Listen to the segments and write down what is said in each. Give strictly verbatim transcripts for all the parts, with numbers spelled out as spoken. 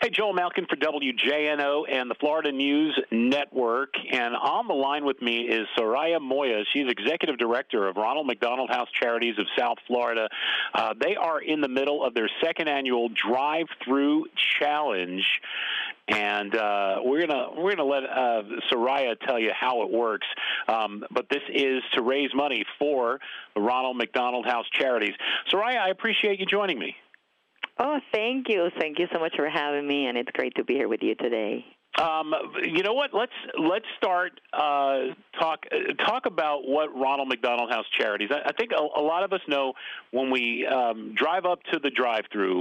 Hey, Joel Malkin for W J N O and the Florida News Network. And on the line with me is Soraya Moya. She's Executive Director of Ronald McDonald House Charities of South Florida. Uh, they are in the middle of their second annual Drive-Through Challenge. And uh, we're gonna we're gonna let uh, Soraya tell you how it works. Um, but this is to raise money for the Ronald McDonald House Charities. Soraya, I appreciate you joining me. Oh, thank you. Thank you so much for having me, and it's great to be here with you today. Um, you know what? Let's let's start uh, talk talk about what Ronald McDonald House Charities. I, I think a, a lot of us know when we um, drive up to the drive-through.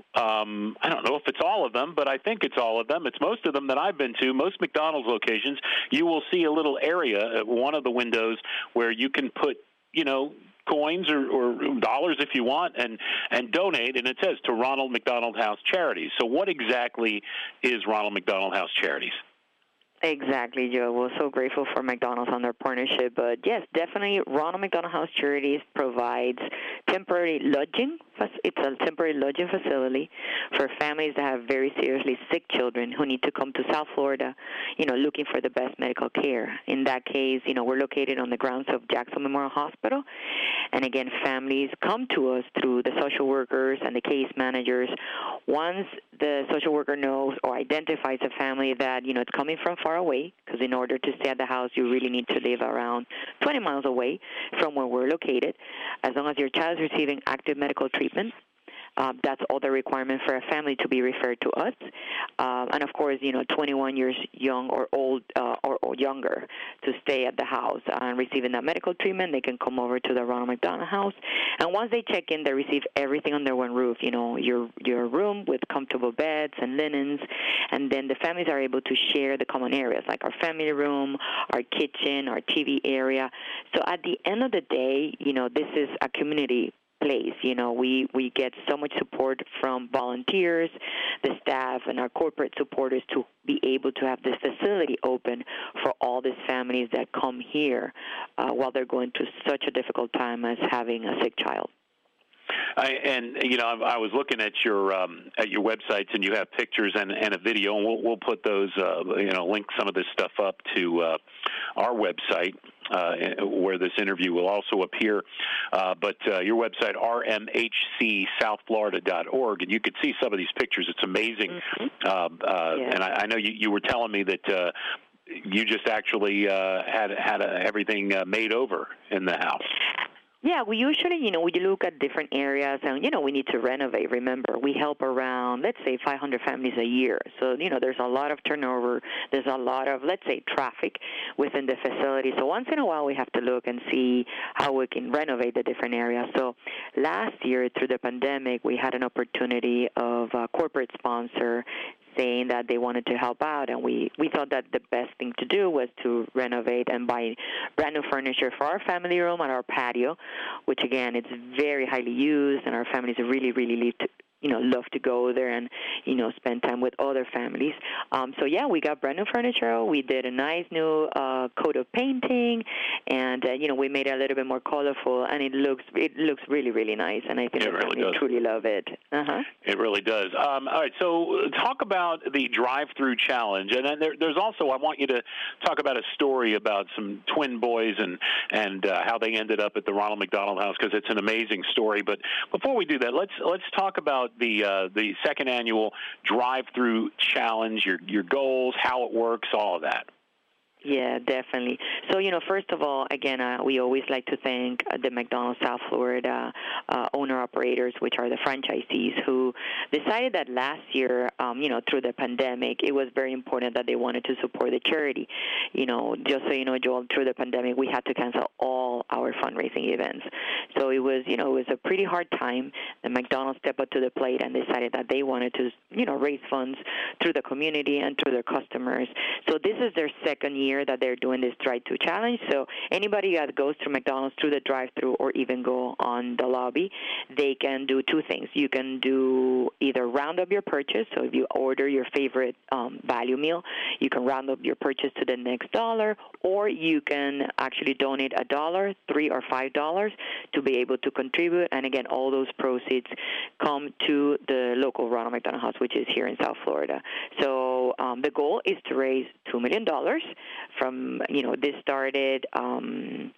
Um, I don't know if it's all of them, but I think it's all of them. It's most of them that I've been to. Most McDonald's locations, you will see a little area at one of the windows where you can put, you know, coins or, or dollars if you want, and, and donate, and it says to Ronald McDonald House Charities. So what exactly is Ronald McDonald House Charities? Exactly, Joe. We're so grateful for McDonald's on their partnership. But, yes, definitely Ronald McDonald House Charities provides temporary lodging. It's a temporary lodging facility for families that have very seriously sick children who need to come to South Florida, you know, looking for the best medical care. In that case, you know, we're located on the grounds of Jackson Memorial Hospital. And, again, families come to us through the social workers and the case managers. Once the social worker knows or identifies a family that, you know, it's coming from far away, because in order to stay at the house, you really need to live around twenty miles away from where we're located. As long as your child is receiving active medical treatment, Uh, that's all the requirement for a family to be referred to us. Um, and, of course, you know, twenty-one years young or old uh, or, or younger to stay at the house and receiving that medical treatment. They can come over to the Ronald McDonald House. And once they check in, they receive everything under one roof, you know, your, your room with comfortable beds and linens. And then the families are able to share the common areas, like our family room, our kitchen, our T V area. So at the end of the day, you know, this is a community place. You know, we, we get so much support from volunteers, the staff, and our corporate supporters to be able to have this facility open for all these families that come here uh, while they're going through such a difficult time as having a sick child. I, and you know, I, I was looking at your um, at your websites, and you have pictures and, and a video, and we'll we'll put those, uh, you know, link some of this stuff up to uh, our website uh, where this interview will also appear. Uh, but uh, your website, r m h c south florida dot org, and you could see some of these pictures. It's amazing, mm-hmm. uh, uh, yeah. and I, I know you, you were telling me that. Uh, you just actually uh, had had a, everything uh, made over in the house. Yeah, we usually, you know, we look at different areas, and, you know, we need to renovate. Remember, we help around, let's say, five hundred families a year. So, you know, there's a lot of turnover. There's a lot of, let's say, traffic within the facility. So once in a while, we have to look and see how we can renovate the different areas. So last year, through the pandemic, we had an opportunity of a corporate sponsor saying that they wanted to help out, and we, we thought that the best thing to do was to renovate and buy brand new furniture for our family room and our patio, which, again, it's very highly used, and our families really, really live to, you know, love to go there and, you know, spend time with other families. Um, so, yeah, we got brand new furniture. We did a nice new uh, coat of painting, and, uh, you know, we made it a little bit more colorful, and it looks it looks really, really nice, and I think it the really families does. truly love it. Uh-huh. It really does. Um, all right, so talk about the drive-through challenge, and then there, there's also, I want you to talk about a story about some twin boys and, and uh, how they ended up at the Ronald McDonald House, because it's an amazing story. But before we do that, let's let's talk about the uh, the second annual drive-through challenge, your your goals, how it works, all of that. Yeah, definitely. So, you know, first of all, again, uh, we always like to thank uh, the McDonald's South Florida uh, owner-operators, which are the franchisees, who decided that last year, um, you know, through the pandemic, it was very important that they wanted to support the charity. You know, just so you know, Joel, through the pandemic, we had to cancel all our fundraising events. So it was, you know, it was a pretty hard time. The McDonald's stepped up to the plate and decided that they wanted to, you know, raise funds through the community and through their customers. So this is their second year year that they're doing this drive-through challenge. So anybody that goes to McDonald's through the drive-through or even go on the lobby, they can do two things. You can do either round up your purchase. So if you order your favorite um, value meal, you can round up your purchase to the next dollar, or you can actually donate a dollar, three or five dollars to be able to contribute. And again, all those proceeds come to the local Ronald McDonald House, which is here in South Florida. So um, the goal is to raise two million dollars from, you know, this started um,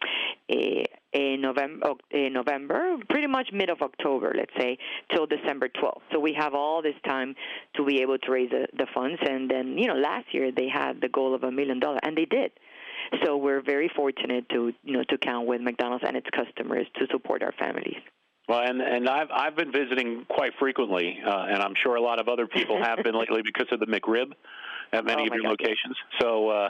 in November, in November, pretty much mid of October, let's say, till December twelfth. So we have all this time to be able to raise the, the funds. And then, you know, last year they had the goal of a million dollars, and they did. So we're very fortunate to, you know, to count with McDonald's and its customers to support our families. Well, and, and I've I've been visiting quite frequently, uh, and I'm sure a lot of other people have been lately because of the McRib at many oh of your God, locations. So, uh,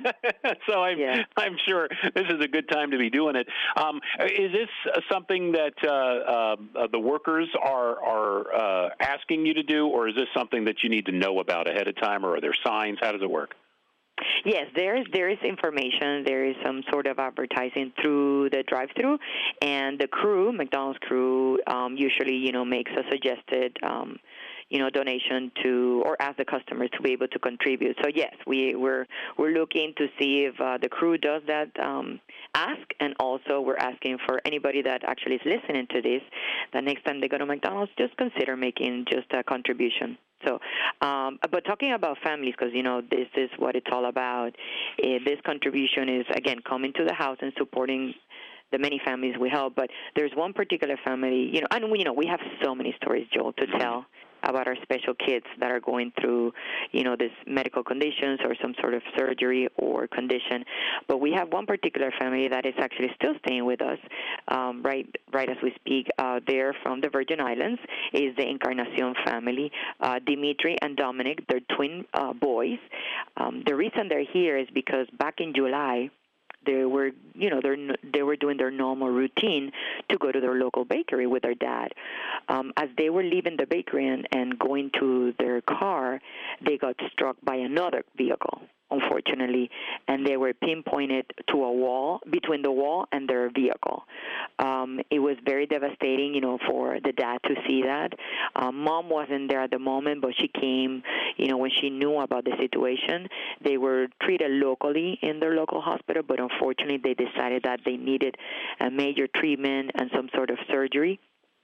so I'm yeah. I'm sure this is a good time to be doing it. Um, is this something that uh, uh, the workers are are uh, asking you to do, or is this something that you need to know about ahead of time, or are there signs? How does it work? Yes, there is there is information. There is some sort of advertising through the drive-through, and the crew, McDonald's crew, um, usually you know makes a suggested um, you know donation to or ask the customers to be able to contribute. So yes, we we're we're looking to see if uh, the crew does that um, ask, and also we're asking for anybody that actually is listening to this that next time they go to McDonald's, just consider making just a contribution. So, um, but talking about families, because, you know, this is what it's all about. Uh, this contribution is, again, coming to the house and supporting the many families we help. But there's one particular family, you know, and, we, you know, we have so many stories, Joel, to tell about our special kids that are going through, you know, these medical conditions or some sort of surgery or condition. But we have one particular family that is actually still staying with us um, right right as we speak. Uh, they're from the Virgin Islands. Is the Encarnacion family. Uh, Dimitri and Dominic, they're twin uh, boys. Um, the reason they're here is because back in July, they were, you know, they they were doing their normal routine to go to their local bakery with their dad. Um, as they were leaving the bakery and, and going to their car, they got struck by another vehicle, unfortunately, and they were pinpointed to a wall, between the wall and their vehicle. Um, it was very devastating, you know, for the dad to see that. Um, Mom wasn't there at the moment, but she came, you know, when she knew about the situation. They were treated locally in their local hospital, but unfortunately they decided that they needed a major treatment and some sort of surgery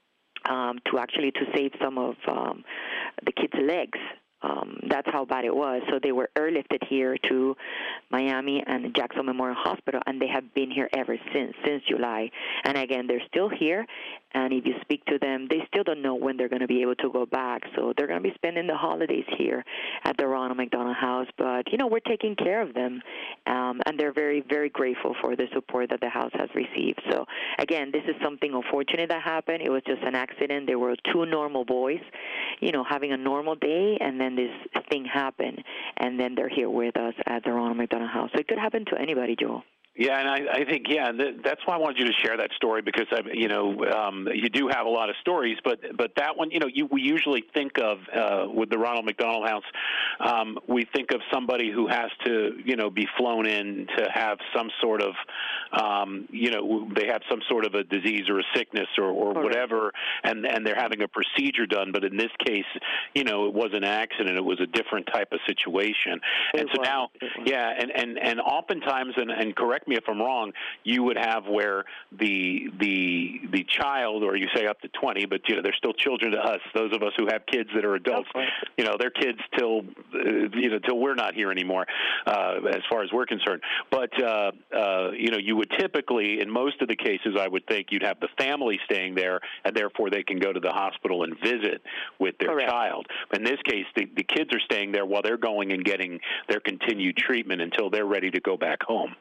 um, to actually to save some of um, the kids' legs. Um, that's how bad it was. So they were airlifted here to Miami and Jackson Memorial Hospital, and they have been here ever since, since July. And again, they're still here, and if you speak to them, they still don't know when they're going to be able to go back. So they're going to be spending the holidays here at the Ronald McDonald House. But, you know, we're taking care of them, um, and they're very, very grateful for the support that the house has received. So, again, this is something unfortunate that happened. It was just an accident. There were two normal boys, you know, having a normal day, and then this thing happened, and then they're here with us at the Ronald McDonald House. So it could happen to anybody, Joel. Yeah, and I, I think, yeah, th- that's why I wanted you to share that story, because, I, you know, um, you do have a lot of stories, but but that one, you know, you, we usually think of, uh, with the Ronald McDonald House, um, we think of somebody who has to, you know, be flown in to have some sort of, um, you know, they have some sort of a disease or a sickness or, or whatever, and, and they're having a procedure done. But in this case, you know, it was an accident. It was a different type of situation. It and so was, now, yeah, and, and, and oftentimes, and, and correct me if I'm wrong, you would have where the the the child, or you say up to twenty, but you know they're still children to us. Those of us who have kids that are adults, you know, they're kids till uh, you know till we're not here anymore, uh, as far as we're concerned. But uh, uh, you know, you would typically, in most of the cases, I would think you'd have the family staying there, and therefore they can go to the hospital and visit with their Correct. child. In this case, the, the kids are staying there while they're going and getting their continued treatment until they're ready to go back home.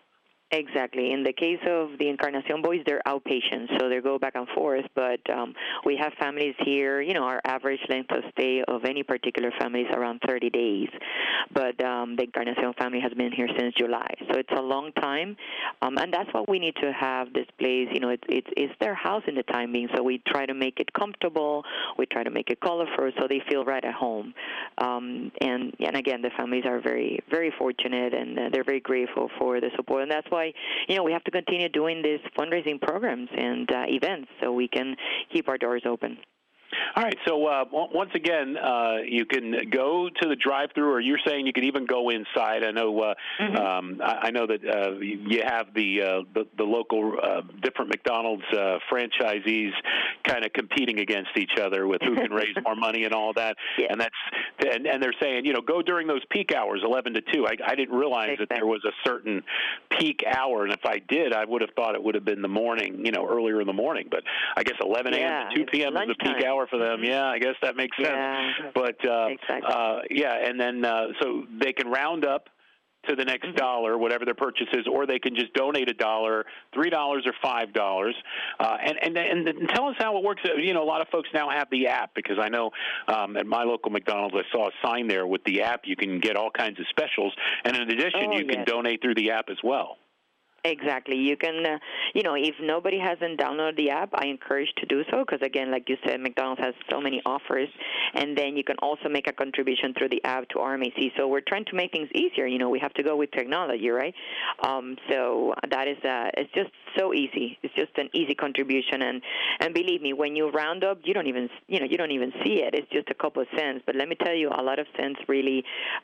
Exactly. In the case of the Encarnacion boys, they're outpatients, so they go back and forth. But um, we have families here. You know, our average length of stay of any particular family is around thirty days. But um, the Encarnacion family has been here since July, so it's a long time. Um, and that's what we need to have this place. You know, it's it's it's their house in the time being, so we try to make it comfortable. We try to make it colorful, so they feel right at home. Um, and and again, the families are very very fortunate, and uh, they're very grateful for the support, and that's why. You know, we have to continue doing these fundraising programs and uh, events so we can keep our doors open. All right. So uh, once again, uh, you can go to the drive-through, or you're saying you can even go inside. I know. Uh, mm-hmm. um, I, I know that uh, you have the uh, the, the local uh, different McDonald's uh, franchisees kind of competing against each other with who can raise more money and all that. Yeah. And that's and, and they're saying, you know, go during those peak hours, eleven to two. I, I didn't realize exactly. that there was a certain peak hour, and if I did, I would have thought it would have been the morning, you know, earlier in the morning. But I guess eleven a.m. yeah. to two p.m. is the peak hour for them. Yeah, I guess that makes sense. Yeah. But uh, exactly. uh, yeah, and then uh, so they can round up to the next mm-hmm. dollar, whatever their purchase is, or they can just donate a dollar, three dollars or five dollars, uh, and and and tell us how it works. You know, a lot of folks now have the app, because I know um, at my local McDonald's I saw a sign there with the app. You can get all kinds of specials, and in addition, oh, you yes. can donate through the app as well. Exactly. You can, uh, you know, if nobody hasn't downloaded the app, I encourage to do so because, again, like you said, McDonald's has so many offers. And then you can also make a contribution through the app to R M A C. So we're trying to make things easier. You know, we have to go with technology, right? Um, so that is, uh, it's just so easy. It's just an easy contribution. And, and believe me, when you round up, you don't even, you know, you don't even see it. It's just a couple of cents. But let me tell you, a lot of cents really,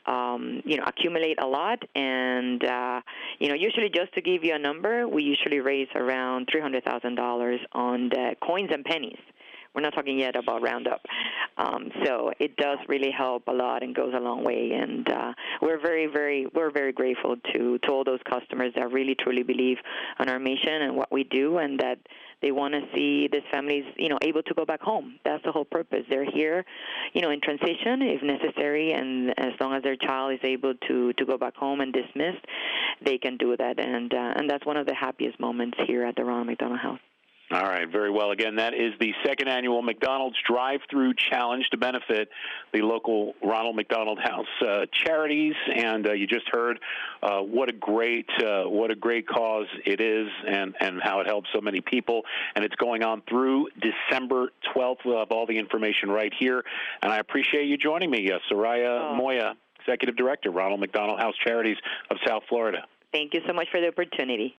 um, you know, accumulate a lot. And, uh, you know, usually just to give you a number, we usually raise around three hundred thousand dollars on the coins and pennies. We're not talking yet about Roundup. Um, so it does really help a lot and goes a long way. And uh, we're very, very, we're very grateful to, to all those customers that really, truly believe in our mission and what we do, and that they want to see these families, you know, able to go back home. That's the whole purpose. They're here, you know, in transition if necessary, and as long as their child is able to, to go back home and dismissed, they can do that. And uh, and that's one of the happiest moments here at the Ronald McDonald House. All right, very well. Again, that is the second annual McDonald's Drive-Through Challenge to benefit the local Ronald McDonald House uh, charities. And uh, you just heard uh, what a great uh, what a great cause it is, and, and how it helps so many people. And it's going on through December twelfth. We'll have all the information right here. And I appreciate you joining me, uh, Soraya oh. Moya, Executive Director, Ronald McDonald House Charities of South Florida. Thank you so much for the opportunity.